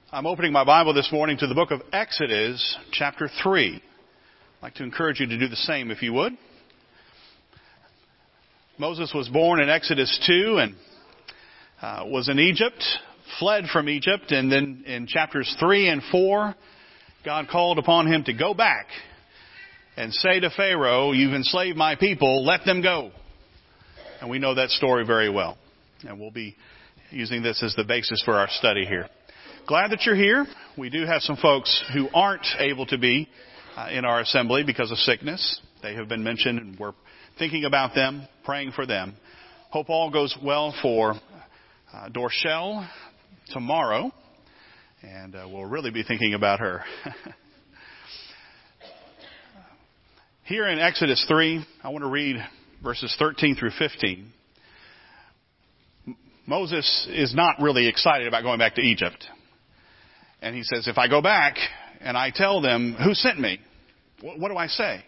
I'm opening my Bible this morning to the book of Exodus, chapter 3. I'd like to encourage you to do the same if you would. Moses was born in Exodus 2 and was in Egypt, fled from Egypt, and then in chapters 3 and 4, God called upon him to go back and say to Pharaoh, "You've enslaved my people, let them go." And we know that story very well. And we'll be using this as the basis for our study here. Glad that you're here. We do have some folks who aren't able to be in our assembly because of sickness. They have been mentioned and we're thinking about them, praying for them. Hope all goes well for Dorchelle tomorrow. And we'll really be thinking about her. Here in Exodus 3, I want to read verses 13 through 15. Moses is not really excited about going back to Egypt. And he says, if I go back and I tell them, who sent me? What do I say?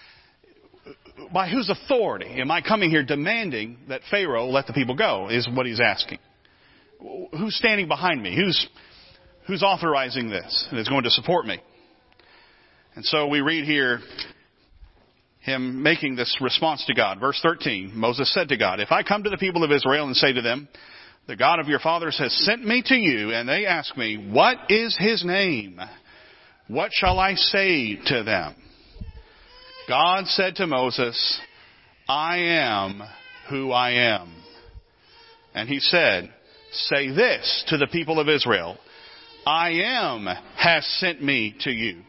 By whose authority am I coming here demanding that Pharaoh let the people go, is what he's asking. Who's standing behind me? Who's authorizing this and is going to support me? And so we read here him making this response to God. Verse 13, Moses said to God, if I come to the people of Israel and say to them, the God of your fathers has sent me to you, and they ask me, what is his name? What shall I say to them? God said to Moses, I am who I am. And he said, say this to the people of Israel, I am has sent me to you.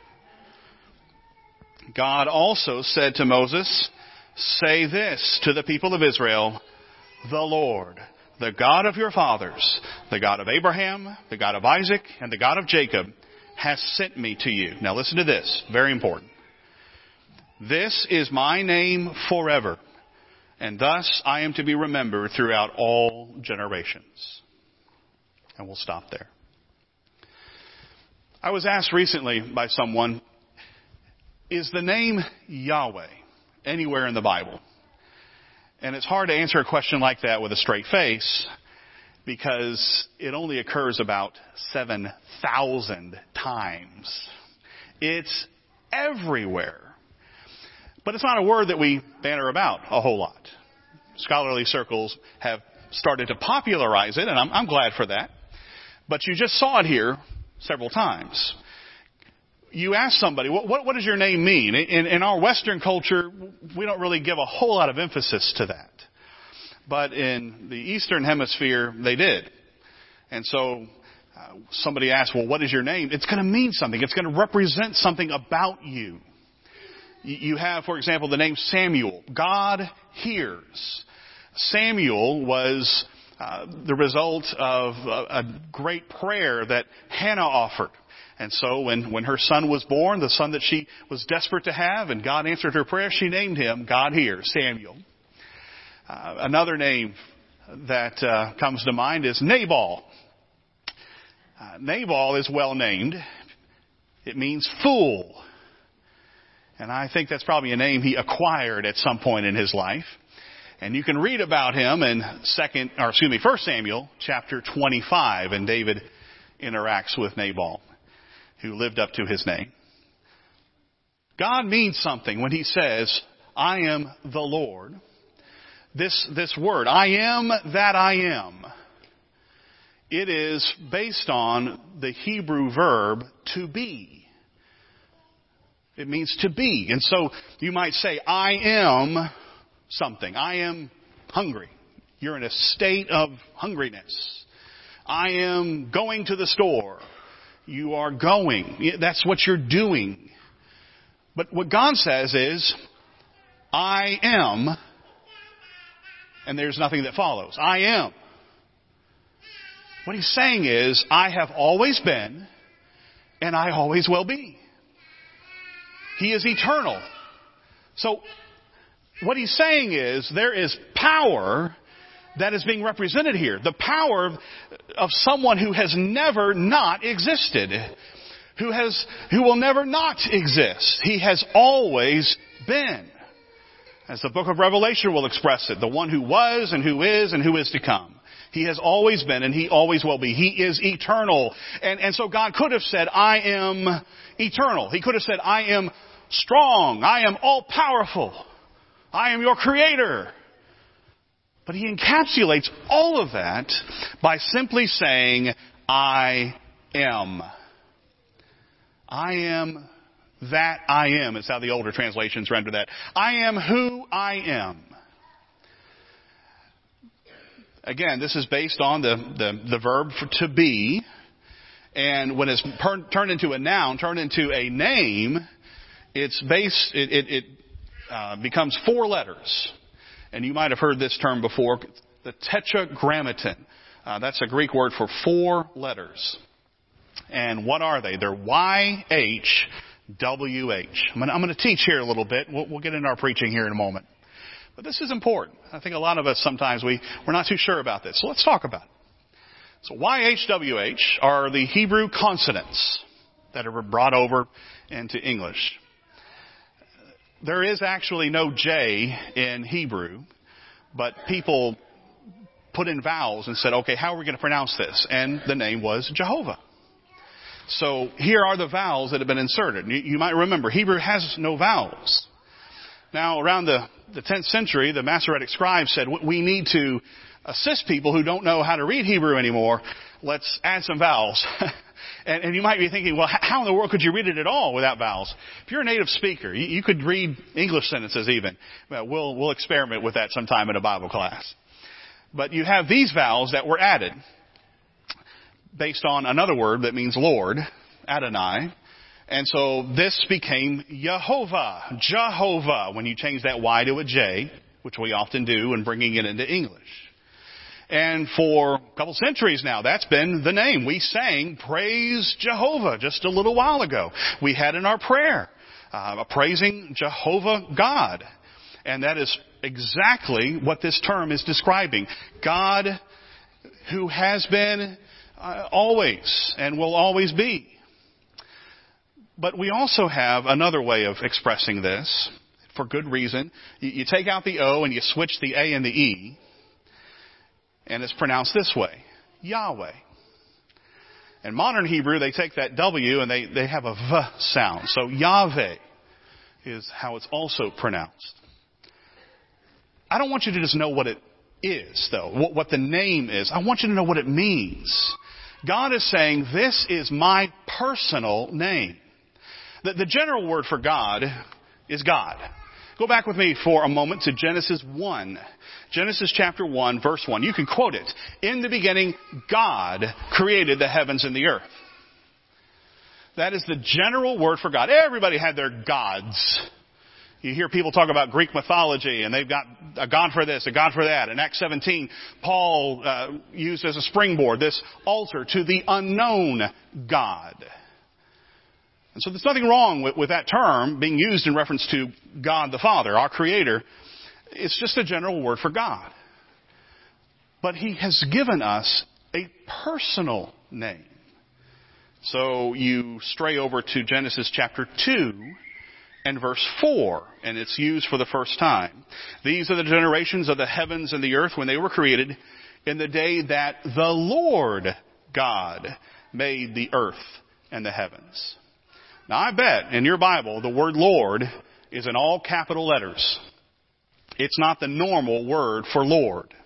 God also said to Moses, say this to the people of Israel, the Lord, the God of your fathers, the God of Abraham, the God of Isaac, and the God of Jacob, has sent me to you. Now listen to this, very important. This is my name forever, and thus I am to be remembered throughout all generations. And we'll stop there. I was asked recently by someone, is the name Yahweh anywhere in the Bible? And it's hard to answer a question like that with a straight face because it only occurs about 7,000 times. It's everywhere. But it's not a word that we banter about a whole lot. Scholarly circles have started to popularize it, and I'm glad for that. But you just saw it here several times. You ask somebody, what does your name mean? In our Western culture, we don't really give a whole lot of emphasis to that. But in the Eastern Hemisphere, they did. And so somebody asked, well, what is your name? It's going to mean something. It's going to represent something about you. You have, for example, the name Samuel. God hears. Samuel was the result of a great prayer that Hannah offered. And so when her son was born, the son that she was desperate to have, and God answered her prayer, she named him God Hears, Samuel. Another name that comes to mind is Nabal. Nabal is well named. It means fool. And I think that's probably a name he acquired at some point in his life. And you can read about him in 1 Samuel chapter 25, and David interacts with Nabal, who lived up to his name. God means something when he says, I am the Lord. This word, I am that I am, it is based on the Hebrew verb to be. It means to be. And so you might say, I am something. I am hungry. You're in a state of hungriness. I am going to the store. You are going. That's what you're doing. But what God says is, I am, and there's nothing that follows. I am. What he's saying is, I have always been, and I always will be. He is eternal. So, what he's saying is, there is power that is being represented here. The power of someone who has never not existed. Who will never not exist. He has always been. As the book of Revelation will express it, the one who was and who is to come. He has always been and He always will be. He is eternal. And so God could have said, I am eternal. He could have said, I am strong. I am all powerful. I am your creator. But He encapsulates all of that by simply saying, I am. I am that I am is how the older translations render that. I am who I am. Again, this is based on the verb for to be. And when it's turned into a noun, turned into a name, it becomes 4 letters. And you might have heard this term before, the tetragrammaton. That's a Greek word for 4 letters. And what are they? They're YHWH. I'm going to teach here a little bit. We'll get into our preaching here in a moment. But this is important. I think a lot of us sometimes we're not too sure about this. So let's talk about it. So YHWH are the Hebrew consonants that are brought over into English. There is actually no J in Hebrew, but people put in vowels and said, okay, how are we going to pronounce this? And the name was Jehovah. So here are the vowels that have been inserted. You might remember, Hebrew has no vowels. Now, around the 10th century, the Masoretic scribe said, we need to assist people who don't know how to read Hebrew anymore. Let's add some vowels. And you might be thinking, well, how in the world could you read it at all without vowels? If you're a native speaker, you could read English sentences even. We'll experiment with that sometime in a Bible class. But you have these vowels that were added based on another word that means Lord, Adonai. And so this became Jehovah, when you change that Y to a J, which we often do in bringing it into English. And for a couple centuries now, that's been the name. We sang Praise Jehovah just a little while ago. We had in our prayer, praising Jehovah God. And that is exactly what this term is describing. God who has been always and will always be. But we also have another way of expressing this for good reason. You take out the O and you switch the A and the E. And it's pronounced this way, Yahweh. In modern Hebrew, they take that W and they have a V sound. So Yahweh is how it's also pronounced. I don't want you to just know what it is, though, what the name is. I want you to know what it means. God is saying, this is my personal name. The general word for God is God. Go back with me for a moment to Genesis 1. Genesis chapter 1, verse 1. You can quote it. In the beginning, God created the heavens and the earth. That is the general word for God. Everybody had their gods. You hear people talk about Greek mythology, and they've got a god for this, a god for that. In Acts 17, Paul used as a springboard this altar to the unknown God. And so there's nothing wrong with that term being used in reference to God the Father, our Creator. It's just a general word for God. But He has given us a personal name. So you stray over to Genesis chapter 2 and verse 4, and it's used for the first time. These are the generations of the heavens and the earth when they were created in the day that the Lord God made the earth and the heavens. Now I bet in your Bible the word Lord is in all capital letters. It's not the normal word for Lord.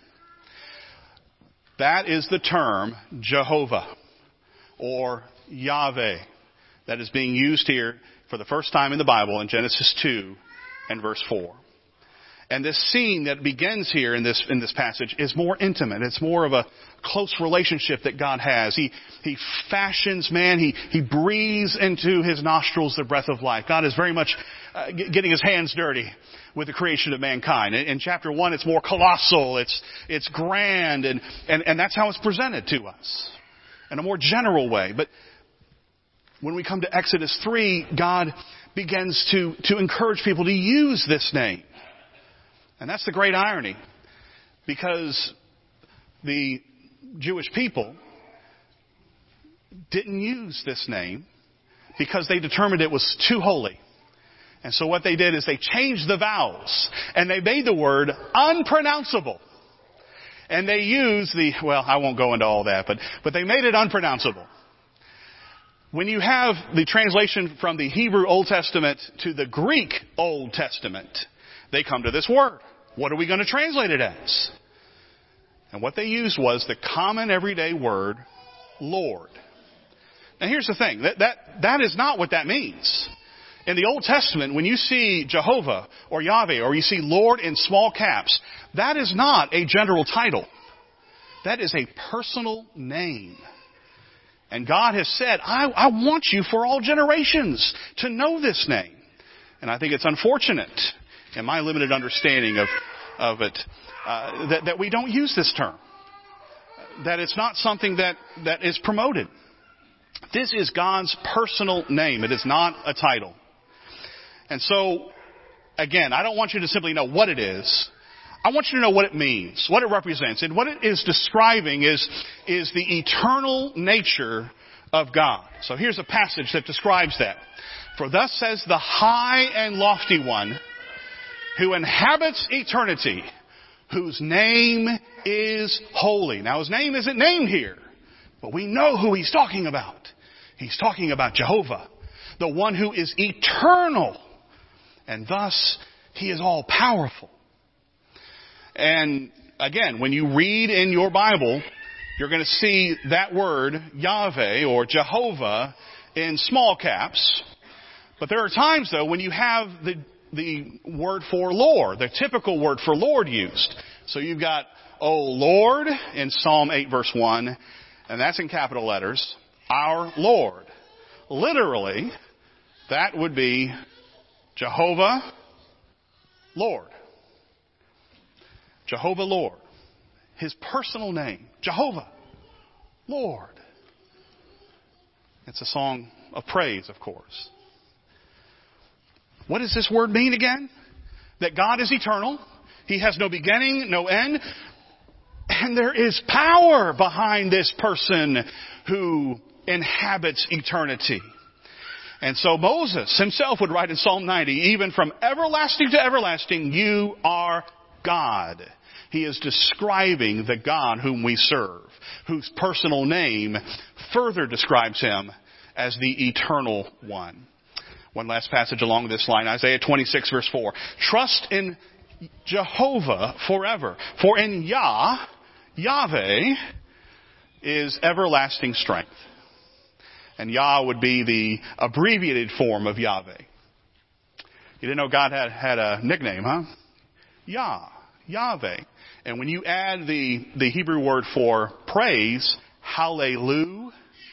That is the term Jehovah or Yahweh that is being used here for the first time in the Bible in Genesis 2 and verse 4. And this scene that begins here in this passage is more intimate. It's more of a close relationship that God has. He fashions man. He breathes into his nostrils the breath of life. God is very much getting his hands dirty with the creation of mankind. In chapter 1, it's more colossal. It's grand, and that's how it's presented to us in a more general way. But when we come to Exodus 3, God begins to encourage people to use this name. And that's the great irony, because the Jewish people didn't use this name because they determined it was too holy. And so what they did is they changed the vowels and they made the word unpronounceable. And they use I won't go into all that, but they made it unpronounceable. When you have the translation from the Hebrew Old Testament to the Greek Old Testament, they come to this word. What are we going to translate it as? And what they used was the common everyday word, Lord. Now here's the thing. That is not what that means. In the Old Testament, when you see Jehovah or Yahweh or you see Lord in small caps, that is not a general title. That is a personal name. And God has said, I want you for all generations to know this name. And I think it's unfortunate, in my limited understanding of it, that we don't use this term. That it's not something that is promoted. This is God's personal name. It is not a title. And so, again, I don't want you to simply know what it is. I want you to know what it means, what it represents. And what it is describing is the eternal nature of God. So here's a passage that describes that. For thus says the high and lofty one who inhabits eternity, whose name is holy. Now his name isn't named here, but we know who he's talking about. He's talking about Jehovah, the one who is eternal, and thus he is all powerful. And again, when you read in your Bible, you're going to see that word, Yahweh or Jehovah, in small caps. But there are times, though, when you have the word for Lord, the typical word for Lord used. So you've got, O Lord, in Psalm 8, verse 1, and that's in capital letters, our Lord. Literally, that would be Jehovah, Lord. Jehovah, Lord. His personal name, Jehovah, Lord. It's a song of praise, of course. What does this word mean again? That God is eternal. He has no beginning, no end. And there is power behind this person who inhabits eternity. And so Moses himself would write in Psalm 90, even from everlasting to everlasting, you are God. He is describing the God whom we serve, whose personal name further describes him as the eternal one. One last passage along this line, Isaiah 26 verse 4. Trust in Jehovah forever, for in Yahweh is everlasting strength. And Yah would be the abbreviated form of Yahweh. You didn't know God had a nickname, huh? Yahweh. And when you add the Hebrew word for praise, hallelujah,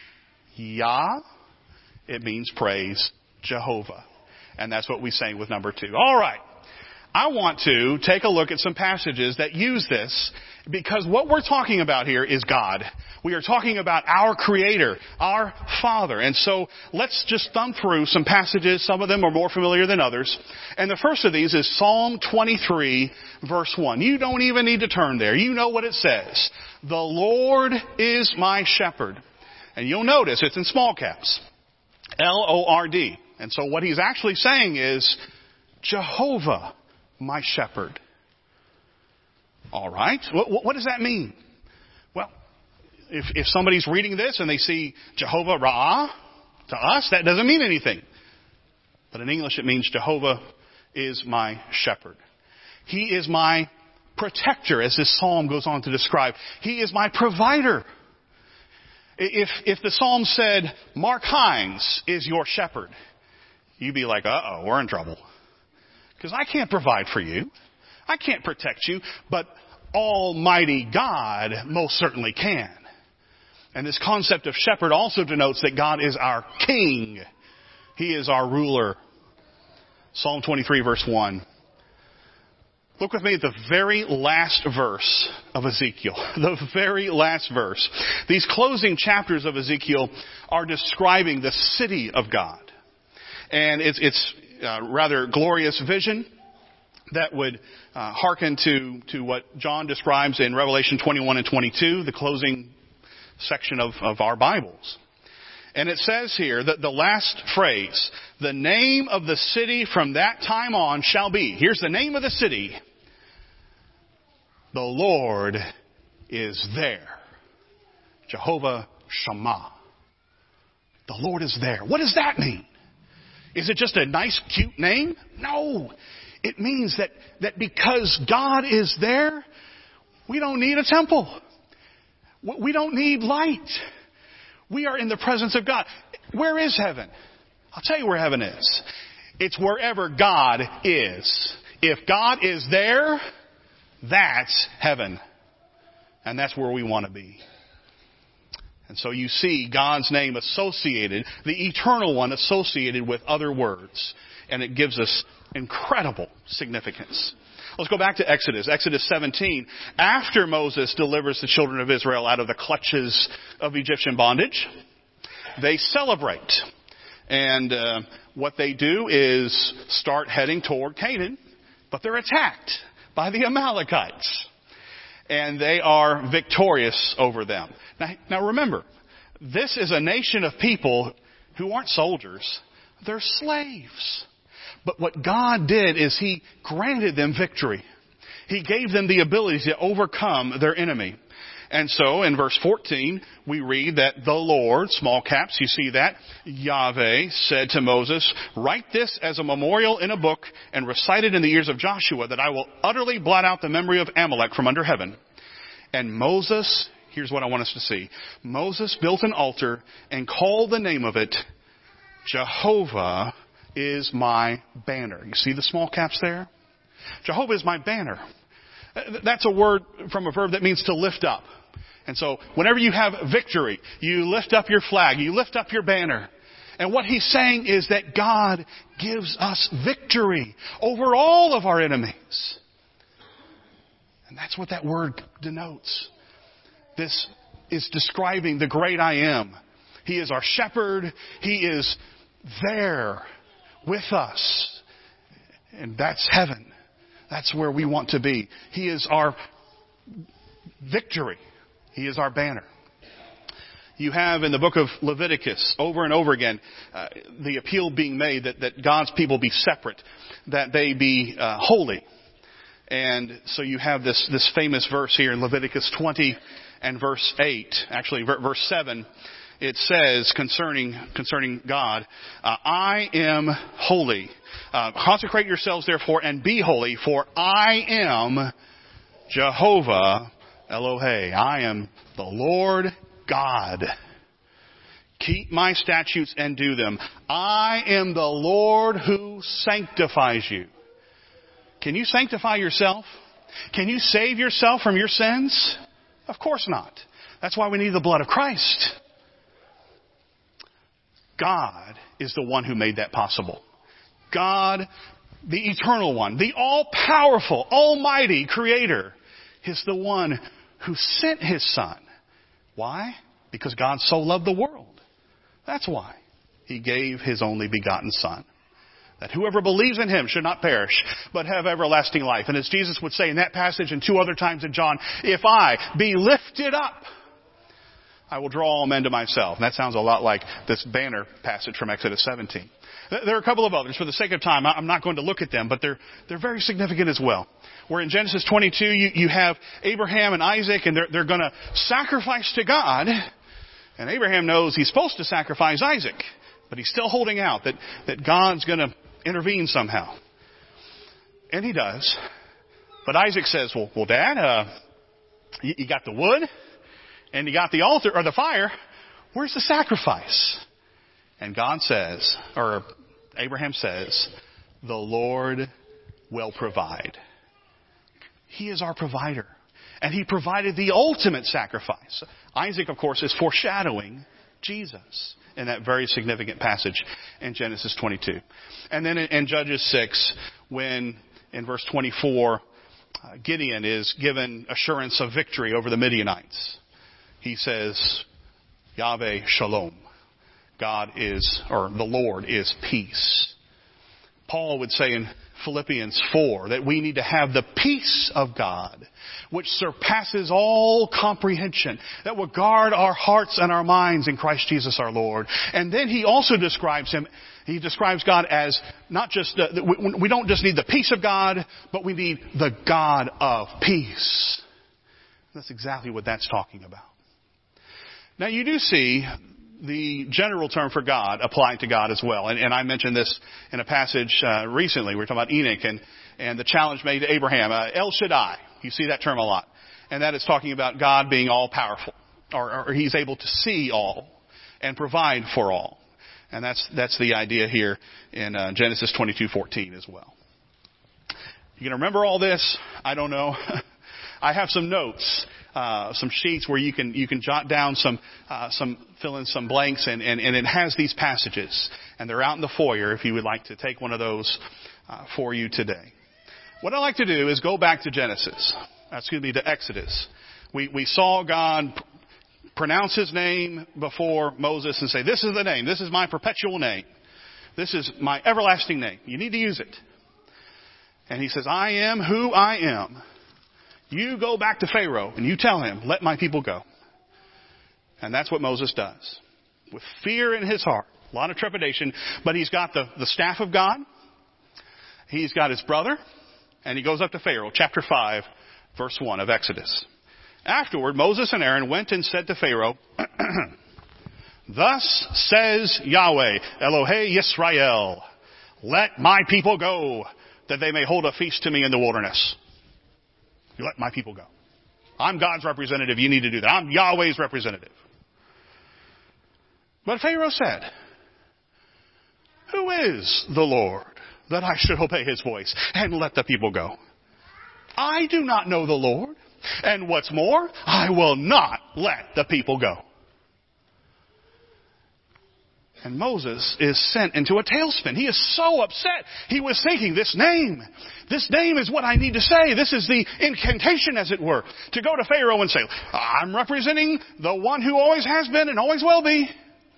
it means praise Jehovah. And that's what we say with number 2. All right. I want to take a look at some passages that use this, because what we're talking about here is God. We are talking about our Creator, our Father. And so let's just thumb through some passages. Some of them are more familiar than others. And the first of these is Psalm 23, verse 1. You don't even need to turn there. You know what it says. The Lord is my shepherd. And you'll notice it's in small caps. L-O-R-D. And so what he's actually saying is, Jehovah, my shepherd. All right. What does that mean? Well, if somebody's reading this and they see Jehovah Ra'ah, to us, that doesn't mean anything. But in English, it means Jehovah is my shepherd. He is my protector, as this psalm goes on to describe. He is my provider. If the psalm said, Mark Hines is your shepherd, you'd be like, uh-oh, we're in trouble. Because I can't provide for you. I can't protect you. But Almighty God most certainly can. And this concept of shepherd also denotes that God is our king. He is our ruler. Psalm 23 verse 1. Look with me at the very last verse of Ezekiel. The very last verse. These closing chapters of Ezekiel are describing the city of God. And it's rather glorious vision that would hearken to what John describes in Revelation 21 and 22, the closing section of our Bibles. And it says here that the last phrase, the name of the city from that time on shall be, here's the name of the city, the Lord is there. Jehovah Shammah. The Lord is there. What does that mean? Is it just a nice, cute name? No. It means that because God is there, we don't need a temple. We don't need light. We are in the presence of God. Where is heaven? I'll tell you where heaven is. It's wherever God is. If God is there, that's heaven. And that's where we want to be. And so you see God's name associated, the eternal one associated with other words. And it gives us incredible significance. Let's go back to Exodus. Exodus 17. After Moses delivers the children of Israel out of the clutches of Egyptian bondage, they celebrate. And what they do is start heading toward Canaan, but they're attacked by the Amalekites. And they are victorious over them. Now remember, this is a nation of people who aren't soldiers. They're slaves. But what God did is He granted them victory. He gave them the ability to overcome their enemy. And so in verse 14, we read that the Lord, small caps, you see that, Yahweh said to Moses, write this as a memorial in a book and recite it in the ears of Joshua, that I will utterly blot out the memory of Amalek from under heaven. And Moses, here's what I want us to see. Moses built an altar and called the name of it, Jehovah is my banner. You see the small caps there? Jehovah is my banner. That's a word from a verb that means to lift up. And so whenever you have victory, you lift up your flag, you lift up your banner. And what he's saying is that God gives us victory over all of our enemies. And that's what that word denotes. This is describing the great I am. He is our shepherd. He is there with us. And that's heaven. That's where we want to be. He is our victory. He is our banner. You have in the book of Leviticus over and over again the appeal being made that God's people be separate, that they be holy. And so you have this famous verse here in Leviticus 20 and verse 8, actually verse 7. It says concerning God, I am holy. Consecrate yourselves therefore and be holy, for I am Jehovah Elohei. I am the Lord God. Keep my statutes and do them. I am the Lord who sanctifies you. Can you sanctify yourself? Can you save yourself from your sins? Of course not. That's why we need the blood of Christ. God is the one who made that possible. God, the eternal one, the all-powerful, almighty creator, is the one who sent His Son. Why? Because God so loved the world. That's why He gave His only begotten Son. That whoever believes in Him should not perish, but have everlasting life. And as Jesus would say in that passage and two other times in John, if I be lifted up, I will draw all men to myself. And that sounds a lot like this banner passage from Exodus 17. There are a couple of others. For the sake of time, I'm not going to look at them, but they're very significant as well. Where in Genesis 22, you have Abraham and Isaac, and they're going to sacrifice to God. And Abraham knows he's supposed to sacrifice Isaac, but he's still holding out that God's going to intervene somehow. And He does. But Isaac says, well, Dad, you got the wood? And you got the altar or the fire. Where's the sacrifice? And God says, or Abraham says, the Lord will provide. He is our provider. And He provided the ultimate sacrifice. Isaac, of course, is foreshadowing Jesus in that very significant passage in Genesis 22. And then in Judges 6, when in verse 24, Gideon is given assurance of victory over the Midianites. He says, Yahweh Shalom. God is, or the Lord is peace. Paul would say in Philippians 4 that we need to have the peace of God, which surpasses all comprehension, that will guard our hearts and our minds in Christ Jesus our Lord. And then he also describes God as not just, we don't just need the peace of God, but we need the God of peace. That's exactly what that's talking about. Now you do see the general term for God applied to God as well. And I mentioned this in a passage recently. We were talking about Enoch and the challenge made to Abraham. El Shaddai. You see that term a lot. And that is talking about God being all powerful. Or He's able to see all and provide for all. And that's the idea here in Genesis 22:14 as well. You can remember all this? I don't know. I have some notes, some sheets where you can jot down some fill in some blanks, and it has these passages, and they're out in the foyer if you would like to take one of those for you today. What I like to do is go back to to Exodus. We saw God pronounce His name before Moses and say, "This is the name. This is my perpetual name. This is my everlasting name. You need to use it." And He says, "I am who I am. You go back to Pharaoh and you tell him, 'Let my people go.'" And that's what Moses does. With fear in his heart, a lot of trepidation, but he's got the staff of God. He's got his brother, and he goes up to Pharaoh, chapter 5, verse 1 of Exodus. Afterward, Moses and Aaron went and said to Pharaoh, "Thus says Yahweh, Elohei Yisrael, let my people go, that they may hold a feast to me in the wilderness." You let my people go. I'm God's representative. You need to do that. I'm Yahweh's representative. But Pharaoh said, "Who is the Lord that I should obey His voice and let the people go? I do not know the Lord. And what's more, I will not let the people go." And Moses is sent into a tailspin. He is so upset. He was thinking, this name is what I need to say. This is the incantation, as it were, to go to Pharaoh and say, "I'm representing the one who always has been and always will be."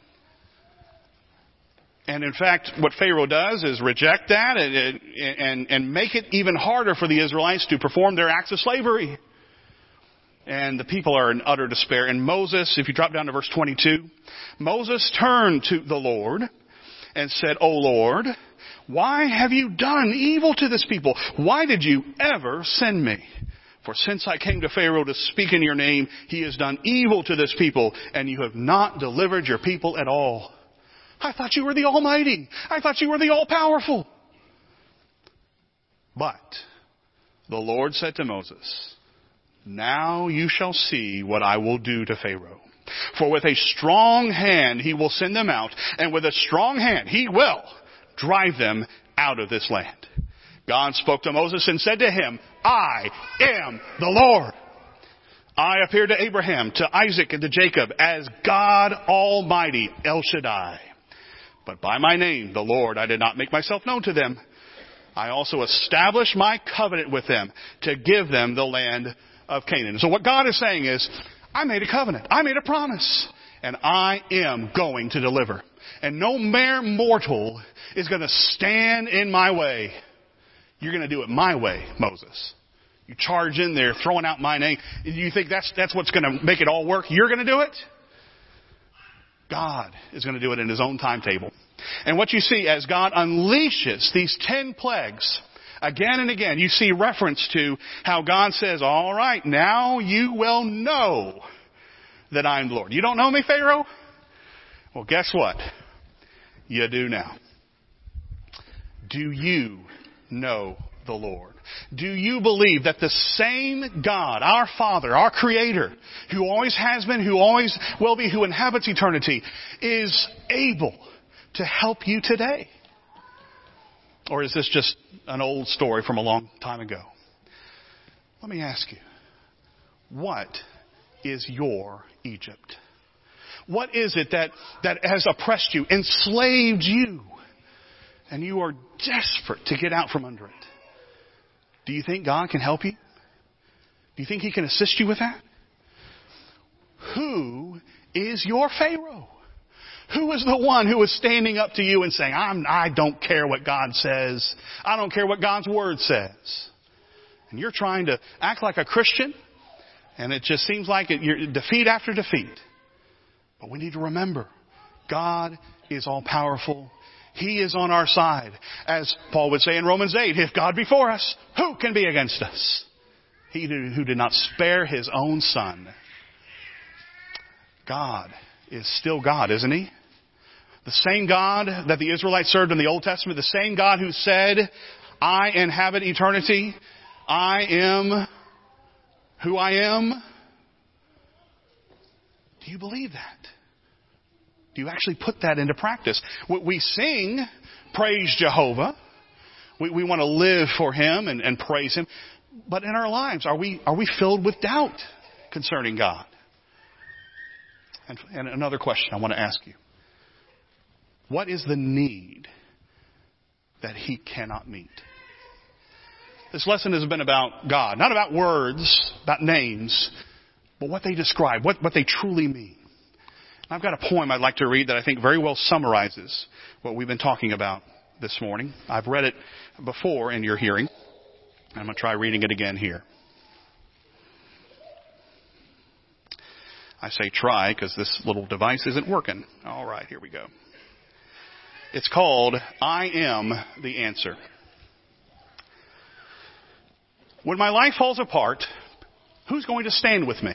And in fact, what Pharaoh does is reject that and make it even harder for the Israelites to perform their acts of slavery. And the people are in utter despair. And Moses, if you drop down to verse 22, Moses turned to the Lord and said, "O Lord, why have you done evil to this people? Why did you ever send me? For since I came to Pharaoh to speak in your name, he has done evil to this people, and you have not delivered your people at all. I thought you were the Almighty. I thought you were the All-Powerful." But the Lord said to Moses, "Now you shall see what I will do to Pharaoh. For with a strong hand he will send them out, and with a strong hand he will drive them out of this land." God spoke to Moses and said to him, "I am the Lord. I appeared to Abraham, to Isaac, and to Jacob as God Almighty, El Shaddai. But by my name, the Lord, I did not make myself known to them. I also established my covenant with them to give them the land of Canaan." So what God is saying is, I made a covenant. I made a promise. And I am going to deliver. And no mere mortal is going to stand in my way. You're going to do it my way, Moses. You charge in there, throwing out my name. You think that's what's going to make it all work? You're going to do it? God is going to do it in His own timetable. And what you see as God unleashes these 10 plagues, again and again, you see reference to how God says, "All right, now you will know that I'm the Lord." You don't know me, Pharaoh? Well, guess what? You do now. Do you know the Lord? Do you believe that the same God, our Father, our Creator, who always has been, who always will be, who inhabits eternity, is able to help you today? Or is this just an old story from a long time ago? Let me ask you, what is your Egypt? What is it that has oppressed you, enslaved you, and you are desperate to get out from under it? Do you think God can help you? Do you think He can assist you with that? Who is your Pharaoh? Who is the one who is standing up to you and saying, I don't care what God says. I don't care what God's Word says. And you're trying to act like a Christian, and it just seems like you're defeat after defeat. But we need to remember, God is all-powerful. He is on our side. As Paul would say in Romans 8, if God be for us, who can be against us? He who did not spare His own Son. God is still God, isn't He? The same God that the Israelites served in the Old Testament, the same God who said, I inhabit eternity. I am who I am. Do you believe that? Do you actually put that into practice? We sing, praise Jehovah. We want to live for Him and praise Him. But in our lives, are we filled with doubt concerning God? And another question I want to ask you. What is the need that He cannot meet? This lesson has been about God, not about words, about names, but what they describe, what they truly mean. I've got a poem I'd like to read that I think very well summarizes what we've been talking about this morning. I've read it before in your hearing. I'm going to try reading it again here. I say try because this little device isn't working. All right, here we go. It's called, I Am the Answer. When my life falls apart, who's going to stand with me?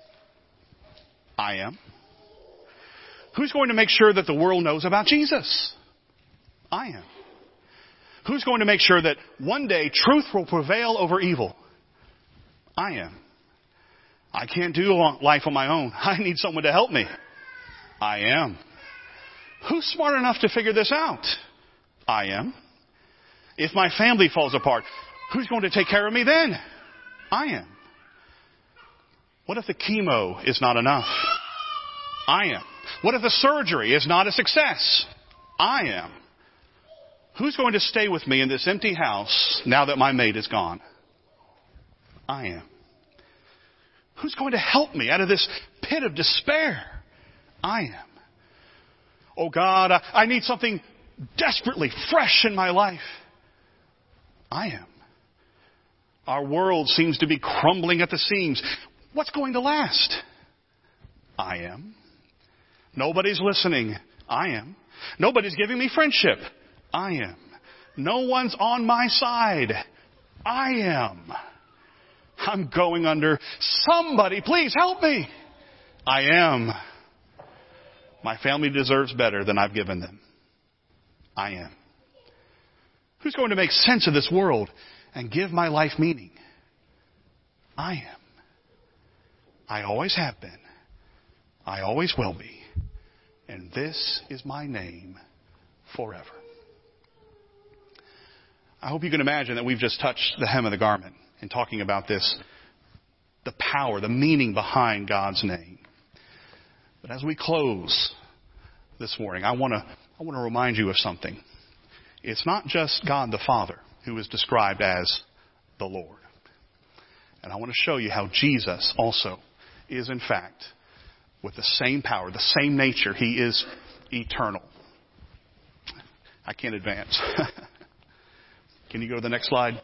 I am. Who's going to make sure that the world knows about Jesus? I am. Who's going to make sure that one day truth will prevail over evil? I am. I can't do life on my own. I need someone to help me. I am. Who's smart enough to figure this out? I am. If my family falls apart, who's going to take care of me then? I am. What if the chemo is not enough? I am. What if the surgery is not a success? I am. Who's going to stay with me in this empty house now that my mate is gone? I am. Who's going to help me out of this pit of despair? I am. Oh God, I need something desperately fresh in my life. I am. Our world seems to be crumbling at the seams. What's going to last? I am. Nobody's listening. I am. Nobody's giving me friendship. I am. No one's on my side. I am. I'm going under. Somebody, please help me. I am. My family deserves better than I've given them. I am. Who's going to make sense of this world and give my life meaning? I am. I always have been. I always will be. And this is my name forever. I hope you can imagine that we've just touched the hem of the garment in talking about this, the power, the meaning behind God's name. But as we close this morning, I want to remind you of something. It's not just God the Father who is described as the Lord. And I want to show you how Jesus also is in fact with the same power, the same nature. He is eternal. I can't advance. Can you go to the next slide?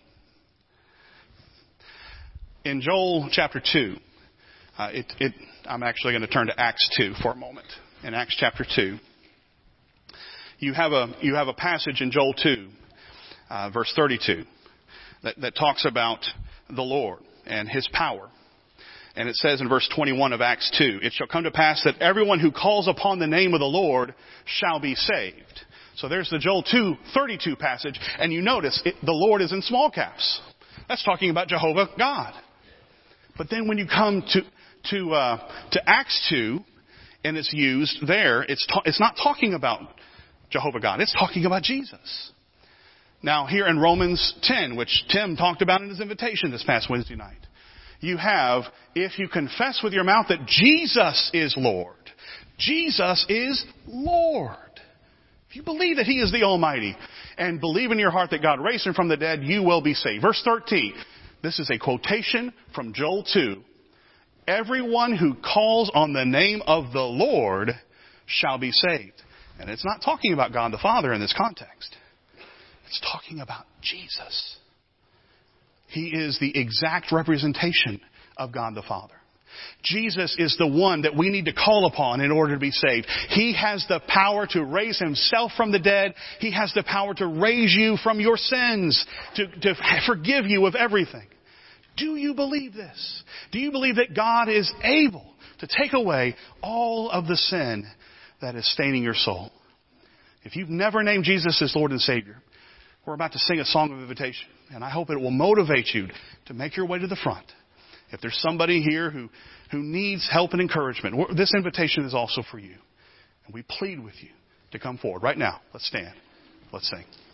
In Joel chapter 2, I'm actually going to turn to Acts 2 for a moment. In Acts chapter 2, you have a passage in Joel 2, verse 32, that talks about the Lord and His power. And it says in verse 21 of Acts 2, it shall come to pass that everyone who calls upon the name of the Lord shall be saved. So there's the Joel 2:32 passage, and you notice the Lord is in small caps. That's talking about Jehovah God. But then when you come to Acts 2, and it's used there, it's not talking about Jehovah God. It's talking about Jesus. Now here in Romans 10, which Tim talked about in his invitation this past Wednesday night, you have, if you confess with your mouth that Jesus is Lord, Jesus is Lord. If you believe that He is the Almighty and believe in your heart that God raised Him from the dead, you will be saved. Verse 13, this is a quotation from Joel 2. Everyone who calls on the name of the Lord shall be saved. And it's not talking about God the Father in this context. It's talking about Jesus. He is the exact representation of God the Father. Jesus is the one that we need to call upon in order to be saved. He has the power to raise Himself from the dead. He has the power to raise you from your sins, to forgive you of everything. Do you believe this? Do you believe that God is able to take away all of the sin that is staining your soul? If you've never named Jesus as Lord and Savior, we're about to sing a song of invitation, and I hope it will motivate you to make your way to the front. If there's somebody here who needs help and encouragement, this invitation is also for you. And we plead with you to come forward. Right now, let's stand. Let's sing.